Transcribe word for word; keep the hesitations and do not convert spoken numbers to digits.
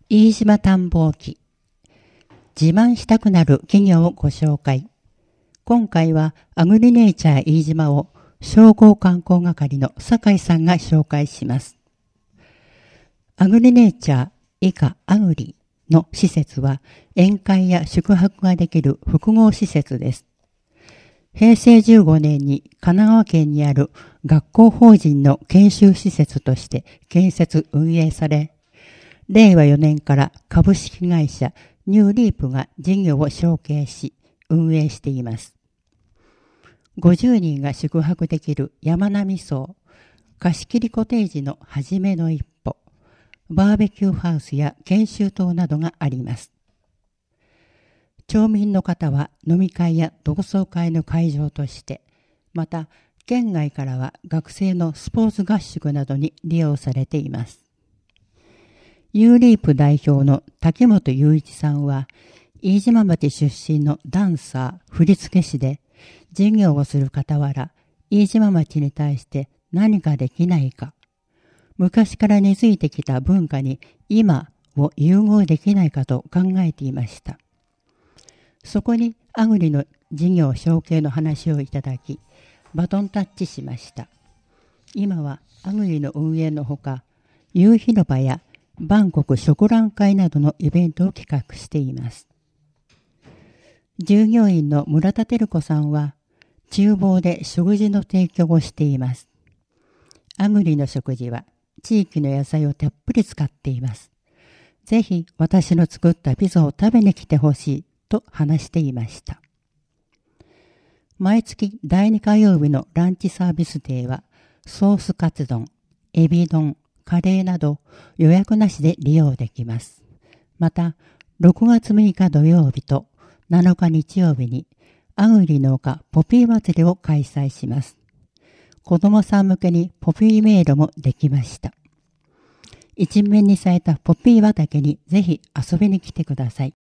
飯島探訪記。自慢したくなる企業をご紹介。今回はアグリネイチャー飯島を商工観光係の酒井さんが紹介します。アグリネイチャー以下アグリの施設は宴会や宿泊ができる複合施設です。へいせいじゅうごねんに神奈川県にある学校法人の研修施設として建設運営され、れいわよねんから株式会社ニューリープが事業を承継し運営しています。ごじゅうにんが宿泊できる山並荘、貸し切りコテージの初めの一歩、バーベキューハウスや研修棟などがあります。町民の方は飲み会や同窓会の会場として、また県外からは学生のスポーツ合宿などに利用されています。ユーリープ代表の竹本雄一さんは、飯島町出身のダンサー、振付師で、事業をする傍ら、飯島町に対して何かできないか、昔から根付いてきた文化に今を融合できないかと考えていました。そこにアグリの事業承継の話をいただき、バトンタッチしました。今はアグリの運営のほか、夕広場やバンコク食覧会などのイベントを企画しています。従業員の村田照子さんは、厨房で食事の提供をしています。アグリの食事は地域の野菜をたっぷり使っています。ぜひ私の作ったピザを食べに来てほしいと話していました。毎月だいに火曜日のランチサービスデーは、ソースカツ丼、エビ丼、カレーなど予約なしで利用できます。また、ろくがつむいか土曜日となのか日曜日にアグリ農家ポピー祭りを開催します。子供さん向けにポピー迷路もできました。一面に咲いたポピー畑にぜひ遊びに来てください。